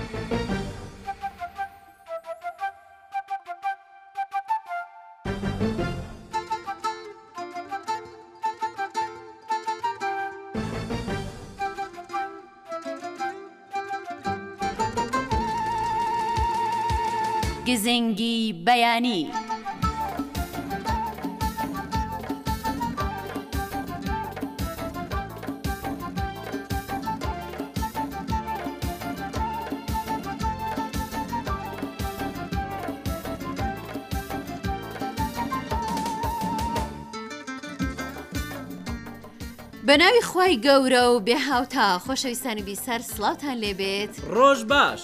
گزنگی بەیانی. بەناوی خوای گەورە و بێ هاوتا خۆشەویستانی بیسەر سڵاوتان لێبێت. ڕۆژ باش.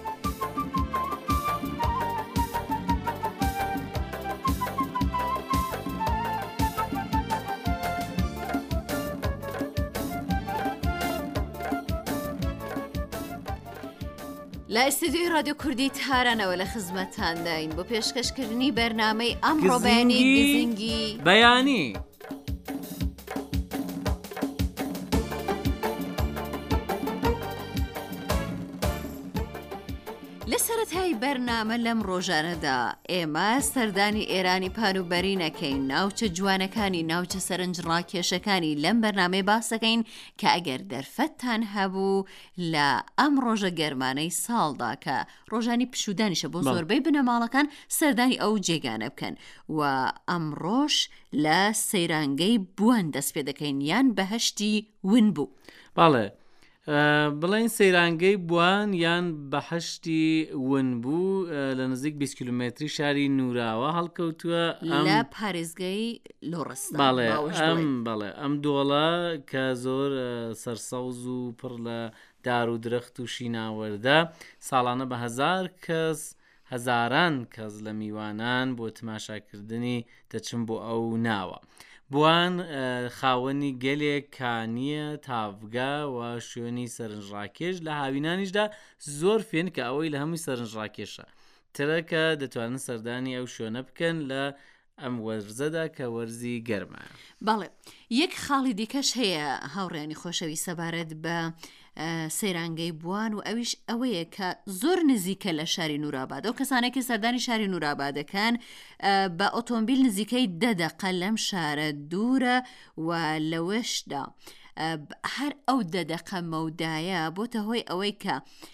لە ئەستودیۆی رادیۆ کوردی تارانەوە لە خزمەتانداین بۆ پێشکەشکردنی بەرنامەی ئەمڕۆ بەیانی گزنگی بەیانی. لە سەرەتای بەرنامە لەم ڕۆژانەدا ئێمە سەردانی ئێرانی پانوبەرینەکەین، ناوچە جوانەکانی ناوچە سەرنج ڕاکێشەکانی لەم بەرنامەی باسەکەین کە ئەگەر دەرفەتتان هەبوو لە ئەم ڕۆژە گەرمانەی ساڵدا کە ڕۆژانی پشودانیشە بۆ زۆربەی بنەماڵەکان سەردانی ئەو جێگانە بکەن و ئەمڕۆژ لە سەیرانگەی بوان دەست پێ دەکەین یان بەهەشتی ون بوو. باڵێ بڵین سەیرانگەی بوان یان بەهەشتی ون بوو لە نزیک 20 کیلومتری شاری نوراوە هەڵکەوتووە لە پارێزگای لۆڕستان. بەڵێ ئەم دۆڵە کە زۆر سەرسەوز و پڕ لە دار و درەخت و شیناوەردە ساڵانە بە هەزاران کەس لە میوانان بۆ تماشاکردنی دەچن بۆ ئەو ناوە. بوان خاوەنی گەلێک کانیە تاڤگا و شوێنی سەرنجڕاکێش لە هاوینانیشدا زۆر فێن کە ئەوەی لە هەمووی سەرنجڕاکێشە ترەکە دەتوانن سەردانی ئەو شوێنە بکەن لە ئەم وەرزەدا کە وەرزی گەرمایە. بەڵێ یەک خاڵی دیکەش هەیە هاوڕێنی خۆشەوی سەبارەت بە سەیرانگەی بوان و ئەویش ئەوەیە کە زۆر نزیکە لە شاری نوراباد. ئەو کەسانێکی سەردانی شاری نورابادەکان بە ئۆتۆمبیل نزیکەی 10 دقە لەم شارە دوورە و لەوەشدا هەر ئەو 10 دقە مەودایە بۆتە هۆی ئەوەی کە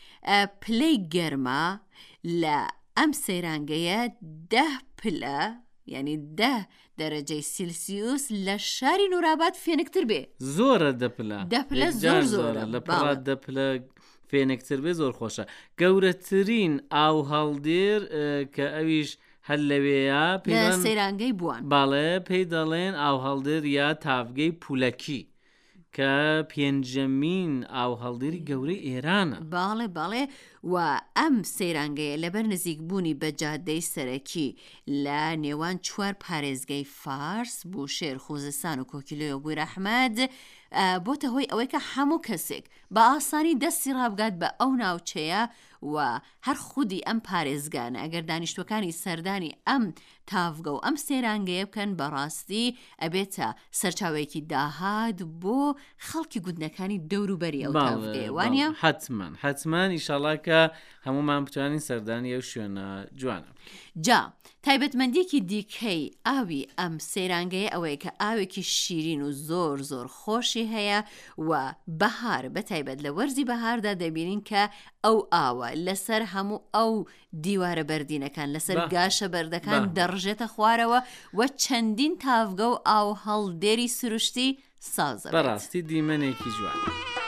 پلەی گەرما لە ئەم سەیرانگەیە 10 پلە یعنی 10 دەرەجەی سیلسیوس لە شاری نوراباد فێنکتر بێ. زۆرە 10 پلە زۆرە لە پڕات 10 پلە فێنکتر بێ زۆر خۆشە. گەورەترین ئاو هەڵدێر کە ئەویش هەر لەوێیە لە سەیرانگەی بوان. باڵێ پێی دەڵێن ئاو هەڵدێر یا تاڤگەی پولەکی کە پێنجەمین ئاو هەڵدێری گەورەی ئێرانە. باڵێ و ئەم سەیرانگەیە لەبەر نزیکبوونی بە جادەی سەرەکی لە نێوان 4 پارێزگەی فارس بوشێر، خوزستان و کۆکیلۆی و بویرەحمەد بۆتە هۆی ئەوەی کە هەموو کەسێک بە ئاسانی دەستی ڕابگات بە ئەو ناوچەیە و هەر خودی ئەم پارێزگانە ئەگەر دانیشتوەکانی سەردانی ئەم تاڤگە و ئەم سەیرانگەیە بکەن بەڕاستی ئەبێتە سەرچاوەیەکی داهات بۆ خەڵکی گوندنەکانی دەوروبەری ئەو تاڤگەیە. وانە حتمان ئیشاڵا کە هەمومان بتوانین سەردانی ئەو شوێنە جوانە. جا تایبەتمەندێکی دیکەی ئاوی ئەم سەیرانگەیە ئەوەیە کە ئاوێکی شیرین و زۆر زۆر خۆشی هەیە و بەهار بەتایبەت لە وەرزی بەهاردا دەبینین کە ئەو ئاوە لەسەر هەموو ئەو دیوارە بەردینەکان لەسەر گاشە بەردەکان دەڕژێتە خوارەوە و چەندین تاڤگە و ئاو هەڵدێری سروشتی سازە. بەڕاستی دیمەنێکی جوانە.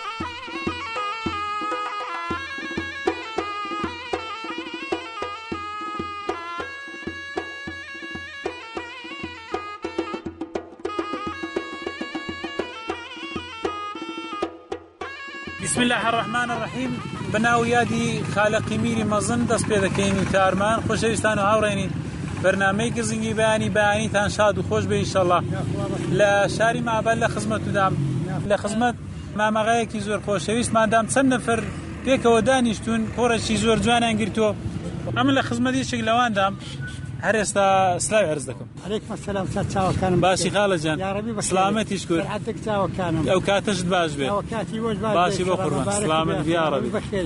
بسم الله الرحمن الرحیم. بەناو یادی خالقی میری مەزن دەست پێ دەکەین و تارمان خۆشەویستان و هاوڕێنی بەرنامەی گزنگی بەیانیتان شاد و خۆش بێ ئینشەڵڵا. لە شاری مابەل لە خزمەتتودام لە خزمەت مامەغایەکی زۆر خۆشەویستماندام چەند نەفەر پێکەوە دانیشتون کۆڕێکی زۆر جوانیان گرتووە. ئەمە لە خزمەت یەکێک لەواندام هەر ئێستا سلاوی عەرز دەکەم. عەلەیکم ئەسسەلام چاوەکانم باشی خاڵەجان سلامەتیش کرد چاوەکانم ئەو کاتەشت باش بێ کاتی باشی بۆ قوربان سلامت یا ڕەبی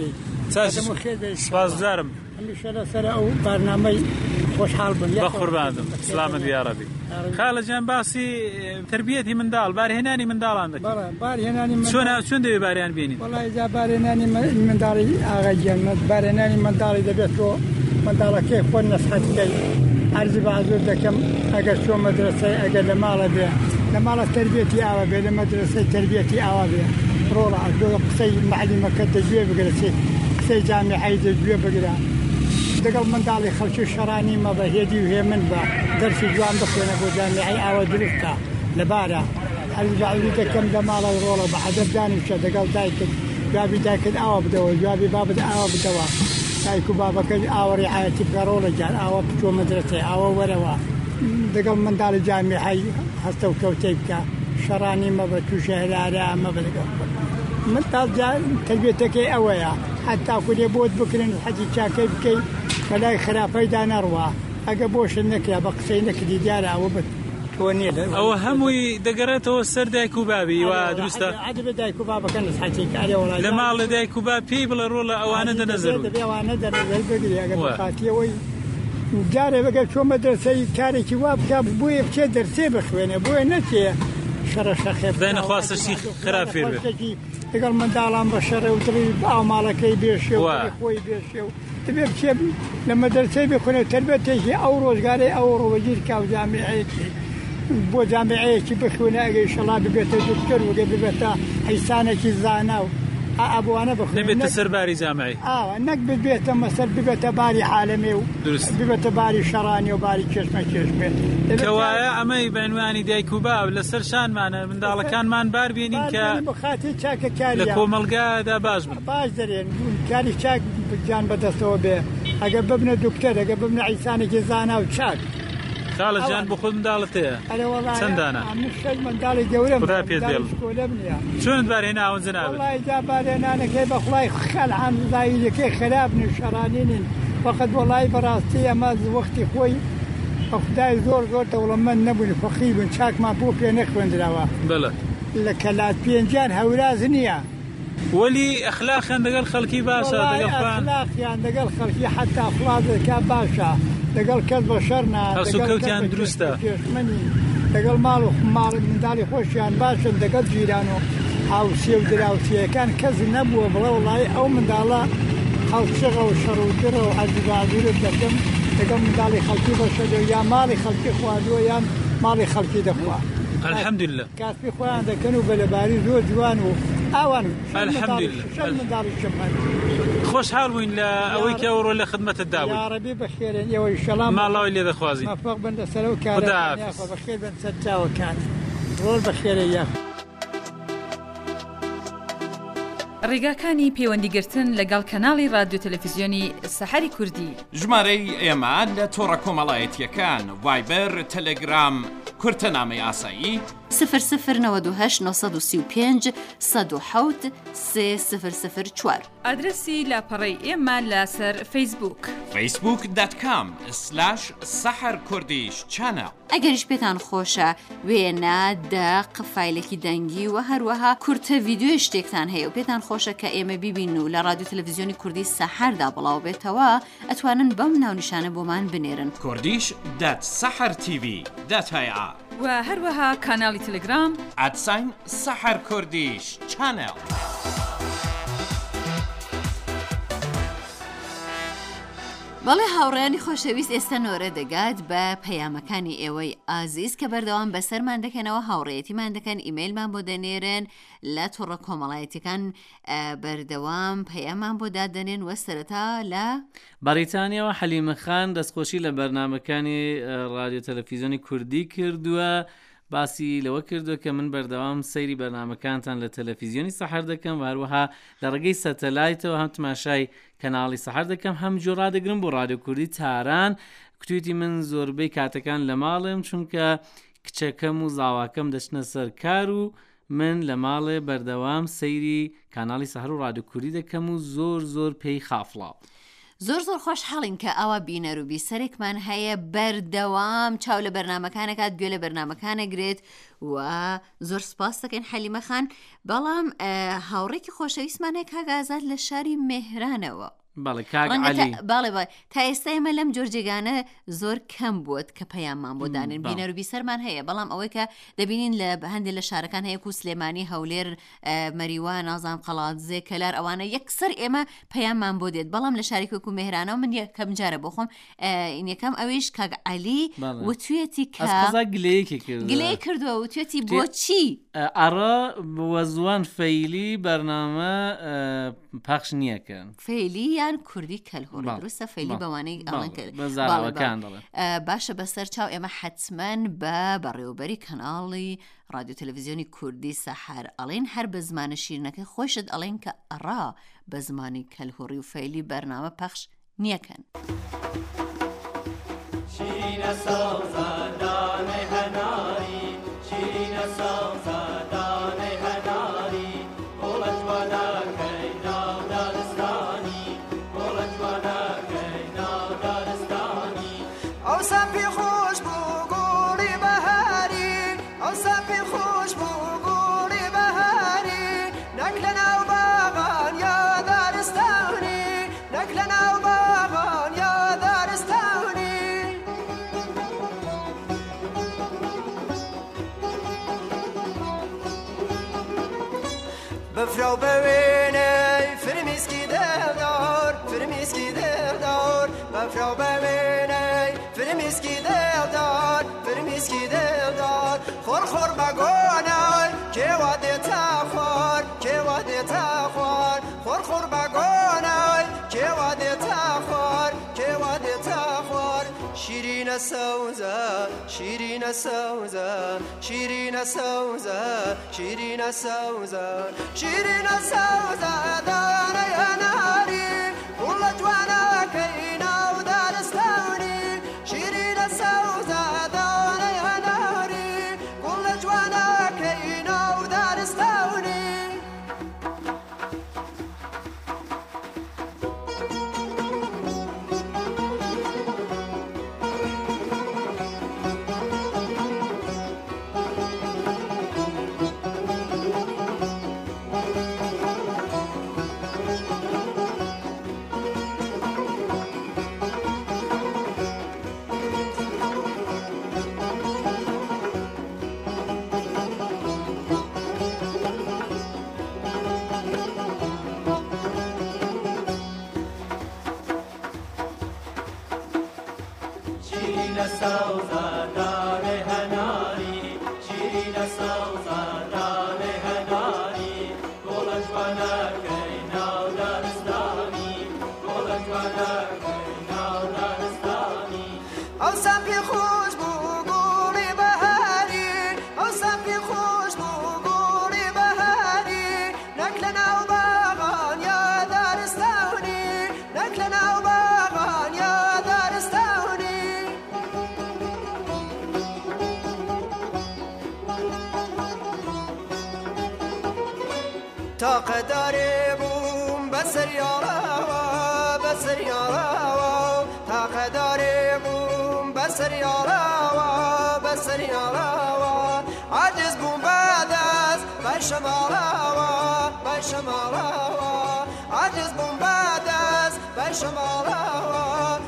سپاسگزارم هەمیشە لەسەر ئەو بەرنامەی خۆشحاڵ بن بە قوربانتم سلامت یا ڕەبی خاڵەجان باسی تربیەتی منداڵ بارهێنانی منداڵان دەکەن بارهێنانی چۆن دەوێت باریان بینین وەڵای جا بارهێنانی منداڵی ئاغاگیان بارهێنانی منداڵی دەبێت تۆ منداڵەکەی خۆن نەسحەتکەی عەرزی بەعزوور دەکەم ئەگەر چۆ مەدرسەی ئەگەر لە ماڵە بێ لە ماڵە تربیەتی ئاوا بێ لە مەدرسەی تربیەتی ئاوا بێ ڕۆڵە ئەدۆ قسەی معلیمەکەت دەگوێ بگرێت قسەی جامیعەی دەگوێ بگرە دەگەڵ منداڵی خەڵکی شەڕانی مەبە هێدی و هێمن بە دەرسی جوان بخوێنە بۆ جامیعەی ئاوا دروستە لەبارە عەرزی بەعزوور دەکەم لە ماڵە ڕۆڵە بە عەدەب دانیشە دەگەڵ دایکت جوابی دایکت ئاوا بدەوە جوابی بابت ئاوا بدەوە دایک و بابەکەی ئاوە ڕیعایەتی بکە ڕۆڵە جار ئاوا بچۆ مەدرسەی ئاوا وەرەوە دەگەڵ منداڵی جامیعەی هەستە و کەوتەی بکە شەڕانی مەبە تووشە هەرارە مەبە دەگەڵ منداڵ تربیەتەکەی ئەوەیە حتا کورێ بۆت بکرن حەجی چاکەی بکەیت بەلای خراپەیدا نەڕوە ئەگە بۆشت نەکرا بە قسەی نەکردی دیارە ئەوە بت تۆ نیە ئەوە هەمووی دەگەڕێتەوە سەر دایک و بابی وا دروستە عەدەبێ دایک و بابەکە نەسحەتی کارێ وەڵای لە ماڵ لە دایک و باب پێی بڵێ ڕۆڵە ئەوانە دەنەزەر ئەوانە دەنەزەر بگری ئەگەر بەخاتیەوەی جارێ بەگەر چۆ مەدرسەی کارێکی وا بکە بۆیە بچێ دەرسێ بخوێنێ بۆیە نەچێ شەڕە شەخێ دەنەخواستشی خراپ فێر بێت لەگەڵ منداڵان بە شەڕە و دڵی ئاو ماڵەکەی بێشێ و خۆی بێشێ و دەبێ بچێ لە مەدرسەی بخوێنێ تربیەتێکی ئەو ڕۆژگارەی ئەو ڕۆژگیر کا و جامیعەیەکی بۆ جامیعەیەکی بخوێنە ئەگەر ئینشەڵا ببێتە دکتۆر و ببێتە حیسانێکی زانا و ئەبوانە بخوێنێ نەبێتە سەرباری جامعی نەک ببێتە مەسەر ببێتە باری عالەمێ و ببێتە باری شەڕانی و باری کێشمە کێشمێت کەوایە ئەمەی بەعنوانی دایک و باب لەسەر شانمانە منداڵەکانمان بار بێنین کە بخاتی چاکە کاری لە کۆمەلگادا باش بن باش دەرێن کاری چاک بجان بەدەستەوە بێ ئەگە ببنە دکتۆر ئەگە ببنە عیسانێکی زانا و چاک خاڵەجان بۆ خۆت منداڵت هەیە چەندانە منداڵی گەورە خدا پێت بێڵ چۆنت بارهێناون جەنابەت وەڵای جا بارهێنانەکەی بەخوای خەلعان زاییەکەی خراپن و شەڕانینن فەقەت وەڵای بەڕاستی ئەمە وەختی خۆی بە خودای زۆر دەوڵەمەند نەبوون فەقیر بوون چاکمان بۆ پێ نەخوێندراوە بەڵێ لە کەلات پێنجان هەوراز نییە وەلی ئەخلاقیان دەگەڵ خەڵکی باشە ئەخلاقیان دەگەڵ خەڵکی حتا فڵادەکە باشە لەگەڵ کەس بە شەرنا هەسوکەوتیان دروستە لەگەڵ ماڵ و ماڵ منداڵی خۆشیان باشن دەگەڵ جیران و هاوسێ و دراوسیەکان کەس نەبووە بڵێ وڵای ئەو منداڵە خەڵچغە و شەڕوترە و عەزیبازورت دەکەم لەگەڵ منداڵی خەڵکی بەشەدە یا ماڵی خەڵکی خواردووە یان ماڵی خەڵکی دەخوا الحەمدولله کاسپی خۆیان دەکەن و بەلەباری زۆر جوان و ئاوان الحەمدولله منداڵی شەمان خۆشحاڵ بووین لە ئەوەی کە ئەوڕۆ لە خدمەتت دابووین یا رەبی بەخێرن ئێوە ئینشەڵا ماڵاوی لێ دەخوازین مەفەق بن لەسەر ئەو کارە بەخێر بن سەر چاوەکان ڕۆژ بەخێرە یا ڕێگاکانی پەیوەندیگرتن لەگەڵ کەناڵی رادیۆ تەلەڤیزیۆنی سەحەری کوردی ژمارەی ئێمە لە تۆڕە کۆمەڵایەتیەکان ڤایبەر تەلەگرام کورتەنامەی ئاسایی 00935 107 3004 ئادرسی لاپەڕەی ئێمە لەسەر فەیسبووک facebook.com/saharkurdish ئەگەریش پێتان خۆشە وێنە دەق فایلێکی دەنگی و هەروەها کورتە ڤیددیۆ شتێکتان هەیە و پێتان خۆشە کە ئێمە بیبین و لە رادیۆ تەلەڤیزیۆنی کوردی سەحەردا بڵاو بێتەوە ئەتوانن بەم ناونیشانە بۆمان بنێرن kurdish.sahartv.ir و هەروەها کاناڵی تەلەگرام @saharkurdish channel. بەڵێ هاوڕێیانی خۆشەویست ئێستا نۆرە دەگات بە پەیامەکانی ئێوەی ئازیز کە بەردەوام بەسەرمان دەکەنەوە هاوڕێیەتیمان دەکەن ئیمەیلمان بۆ دەنێرن لە تۆڕە کۆمەڵایەتیەکان بەردەوام پەیامان بۆ دادەنێن وە سەرەتا لە بەریتانیەوە حەلیمە خان دەستخۆشی لە بەرنامەکانی رادیۆ تەلەڤیزیۆنی کوردی کردووە باسی لەوە کردو کە من بەردەوام سەیری بەرنامەکانتان لە تەلەڤیزیۆنی سەحەر دەکەم و هەروەها لە ڕێگەی سەتەلایتەوە هەم تماشای کەناڵی سەحەر دەکەم هەم جۆ ڕادەگرم بۆ رادیۆ کوردی تاران کتویتی من زۆربەی کاتەکان لە ماڵم چونکە کچەکەم و زاواکەم دەچنە سەر کار و من لە ماڵێ بەردەوام سەیری کاناڵی سەحەر و رادیۆ کوردی دەکەم و زۆر پێی خافڵاو زۆر خۆشحاڵین کە ئەوە بینەر و بیسەرێکمان هەیە بەردەوام چاو لە بەرنامەکانەکات گوێ لە بەرنامەکانەگرێت و زۆر سپاس دەکەین حەلیمە خان. بەڵام هاوڕێکی خۆشەویستمانەیە کاک ئازاد لە شاری مێهرانەوە. باڵێ کاک عەلی باڵێ تا ئێستا ئێمە لەم جۆرجێگانە زۆر کەم بووت کە پەیاممان بۆ دانین بینەر و بیسەرمان هەیە، بەڵام ئەوەی کە دەبینین لە هەندێک لە شارەکان هەیە و سلێمانی هەولێر مەریوان نازام قەڵاتزێ کەلار ئەوانە یەکسەر ئێمە پەیاممان بۆ دێت، بەڵام لە شاری کۆک و مێهرانەوە من یەکەم جارە بۆ خۆم یەکەم ئەویش کاک عەلی وتوێتی کە گلەی کردووە وتوێتی بۆچی ئەڕە بوە زوان فەیلی بەرنامە پەخش نییەکەن فەیلی یان کوردی کەلهۆڕی دروستە فەیلی بەوانەی باشە بەسەر چاو ئێمە حتمەن بە بەڕێوەبەری کەناڵی رادیۆ تەلەڤیزیۆنی کوردی سەحار ئەڵێن هەر بە زمانە شیرینەکەی خۆشت ئەڵێن کە ئەڕا بە زمانی کەلهۆڕی و فەیلی بەرنامە پەخش نییەکەن. شیرینە سەوزە دانەی هەناری شیرینە سەوزە دانەی هەناری وڵە جوانەکەی ناو دارستانی وڵە جوانەکەی ناو دارستانی ئەو سەپی خۆش بوو گوڵی بەهاری ئەو سەپی خۆش بوو گوڵی بەهاری نەک لە ناو باغان یا دارستانی نەک لە ناو باغان یا دارستانی بفرو ببینی فرمیسکی دلدار فرمیسکی دلدار بفرو ببینی فرمیسکی دلدار فرمیسکی دلدار خور خور بگونای که وادی تخوار که وادی تخوار خور خور بگونای که وادی تخوار که وادی تخوار شیرین سوزه شیرین سوزه شیرین سوزه شیرین سوزه شیرین سوزه دانه ناری وڵە جوانەکەی ناو دارستانی شیرین سوزه دانه ناری وڵە جوانەکەی ناو دارستانی تاقە دارێ بووم بەسەر یاڵاوە بەسەر یاڵاوە تاقە دارێ بووم بەسەر یاڵاوە بەسەر یاڵاوە عاجز بووم بەدەست بەشەماڵاوە بەشەماڵاوە عاجز بووم بەدەست بەشەماڵاوە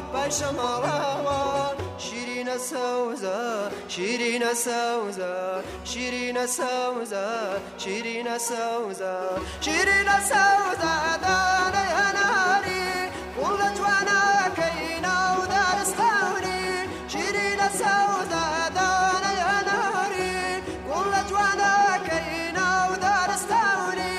بەشەماڵاوە شیرینە سەوزە شیرینە سەوزە شیرینە سەوزە شیرینە سەوزە شیرینە سەوزە دانەی هەناری وڵە جوانەکەی ناو دارستانی شیرینە سەوزە دانەی هەناری وڵە جوانەکەی ناو دارستانی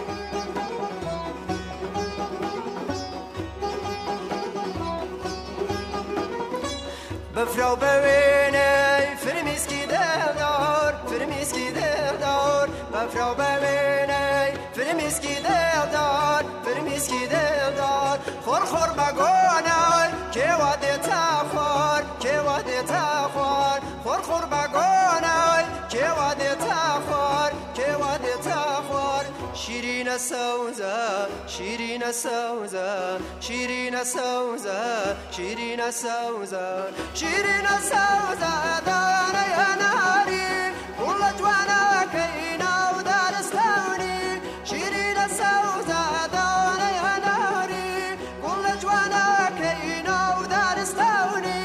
بفرو ببینی فرمیسکی دلدار فرمیسکی دلدار بفرو ببینی فرمیسکی دلدار فرمیسکی دلدار خور خور بگونای که وادی تخوار که وادی تخوار خور خور بگونای که وادی تخوار که وادی تخوار شیرین شيرين السوزة شيرين السوزة شيرين السوزة شيرين السوزة شيرين السوزة دانا يا ناري قلت وانا كينا ودار استوني شيرين السوزة دانا يا ناري قلت وانا كينا ودار استوني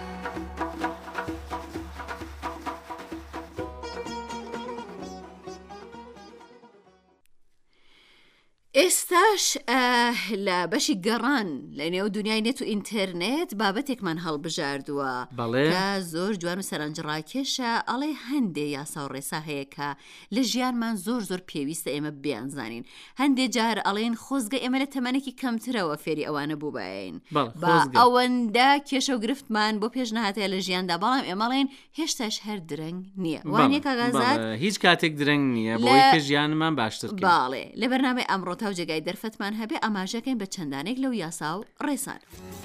ئێستاش لە بەشی گەڕان لە نێو دنیای نێت و ئینتەرنێت بابەتێکمان هەڵبژاردووە کە زۆر جوان و سەرنجڕاکێشە ئەڵێ هەندێ یاسا و ڕێسا هەیە کە لە ژیانمان زۆر پێویستە ئێمە بیانزانین هەندێک جار ئەڵێن خۆزگە ئێمە لە تەمەنێکی کەمترەوە فێری ئەوانە بوو بین بە ئەوەندە کێشە و گرفتمان بۆ پێشنهاتەیە لە ژیاندا بەڵام ئێمەڵێن هێشتاش هەر درەنگ نییە وانێک کاگازات هیچ کاتێک درەنگ نییە بۆی کە ژیانمان باشتر باڵێ لە بەرنامەی ئەمڕۆ تا و جێگای دەرفەتمان هەبێ ئاماژەکەین بە چەندانێک لەو یاسا و ڕێسان.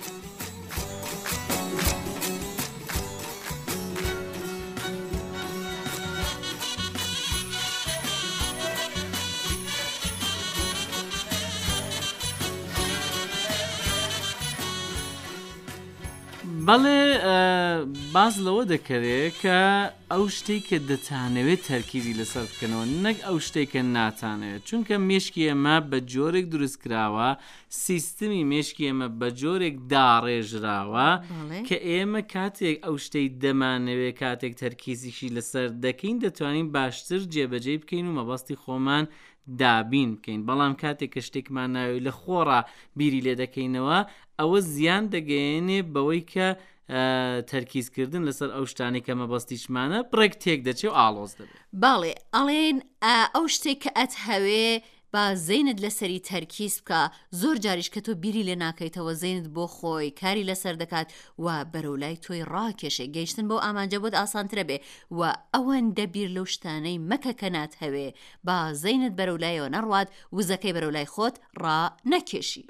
بەڵێ باز لەوە دەکەرێت کە ئەو شتێک کە دەتانەوێت تەرکیزی لەسەر بکەنەوە نەک ئەو شتێکە ناتانەوێت چونکە مێشکی ئێمە بە جۆرێک دروستکراوە سیستمی مێشکی ئێمە بە جۆرێک داڕێژراوە کە ئێمە کاتێک ئەو شتەی دەمانەوێت کاتێک تەرکیزیشی لەسەر دەکەین دەتوانین باشتر جێبەجێ بکەین و مەبەستی خۆمان دابین بکەین بەڵام کاتێک کە شتێکمان ناوێت لە خۆڕا بیری لێ دەکەینەوە ئەوە زیان دەگەێنێ بەوەی کە تەرکیزکردن لەسەر ئەو شتانی کە مەبەستیشمانە بڕێک تێک دەچێ و ئاڵۆز دەبێت باڵێ ئەڵێن ئەو شتێک کە ئەت هەوێ با زەینت لەسەری تەرکیز بکە زۆر جاریش کە تۆ بیری لێ ناکەیتەوە زەینت بۆ خۆی کاری لەسەر دەکات و بەرەولای تۆی ڕاکێشێ گەیشتن بۆ ئامانجە بۆت ئاسانترە بێ و ئەوەندە بیر لەو شتانەی مەکە کە نات هەوێ با زەینت بەرەولایەوە نەڕوات وزەکەی بەرەولای خۆت ڕا نەکێشی.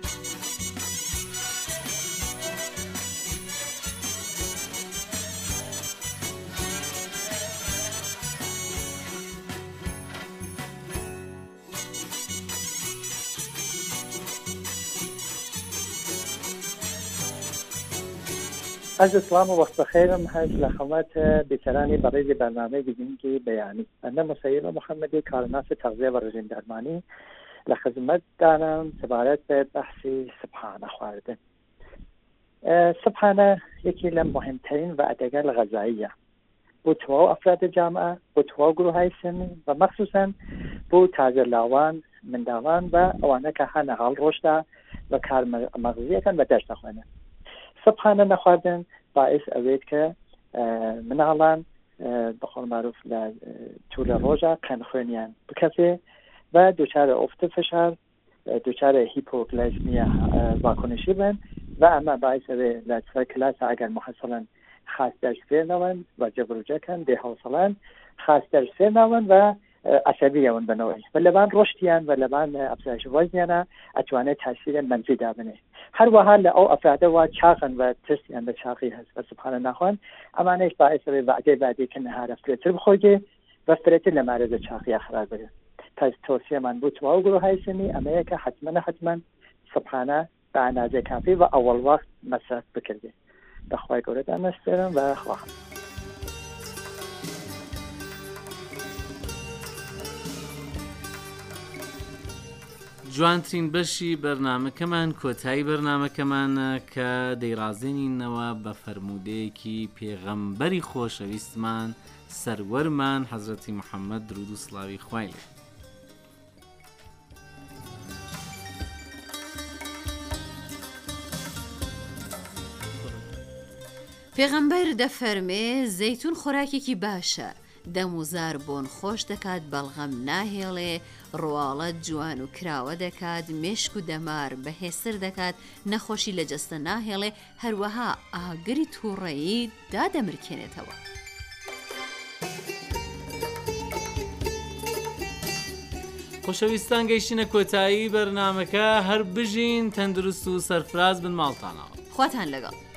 از اسلام و وقت بخیرم هست لخامت بیچرانی برای برنامه گزینگی بیانی انا مسیب محمدی کارناس تغذیه و رژیم درمانی لخدمت دارم سبارت به بحث سبحانه خواردن. سبحانه یکی لم مهمترین و ادگل غذاییه بو تو افراد جامعه بو تو گروه های سنی و مخصوصا بو تازه لاوان منداوان و اوانه که هنه حال رشده و کار مغزیه کن و دشت نخوانه. سبحانه نخواردن باعث اوید که مناڵان بقول معروف لطول روزه قند خوێنیان بکەسێ و دچار افت فشار دچار هیپوگلایسمیا واکنشی بن و اما باعث اوید لسر کلاس اگر محصلا خاص درس فێرنەوەن و جبروجەکەن دێهاوسەڵان خاص درس فێرنەوەن و عصبیەوەن بنەوەی و لەبان ڕۆشتیان و لەبان ئەفزایش وەزنیانە ئەتوانێت تاثیر منفی دابنێ هەروەها لە ئەو ئەفرادەوە چاقن و ترسیان بە چاقی هەست بە سبحانە ناخوان ئەمانەش باعث ئەوێ وعدەی بعدی کە نەهارە فرێتر بخۆیگێ و فرێتر لە مارەزە چاقیە خراب بێ تا تۆسیەمان بۆ تەواو گرۆهای سنی ئەمەیە کە حتمەن سبحانە بە ئەندازەی کافی و ئەوەڵ وەخت مەسرف بکردێ بەخوای گەورەتان نەسپێرم و خواهم. جوانترین بەشی بەرنامەکەمان کۆتایی بەرنامەکەمانە کە دەیڕازێنینەوە بە فەرمودەیەکی پێغەمبەری خۆشەویستمان سەروەرمان حەزرەتی محەممەد درود و سڵاوی خوای لێ. پێغەمبەر دەفەرمێ زەیتون خۆراکێکی باشە دەموزار بۆن خۆش دەکات بەڵغەم ناهێڵێ ڕواڵەت جوان و کراوە دەکات مێشک و دەمار بەهێستر دەکات نەخۆشی لە جەستە ناهێڵێ هەروەها ئاگری تووڕەیی دادەمرکێنێتەوە. خۆشەویستان گەیشتنە کۆتایی بەرنامەکە هەر بژین تەندروست و سەرفراز بن ماڵتانەوە خواتان لەگەڵ.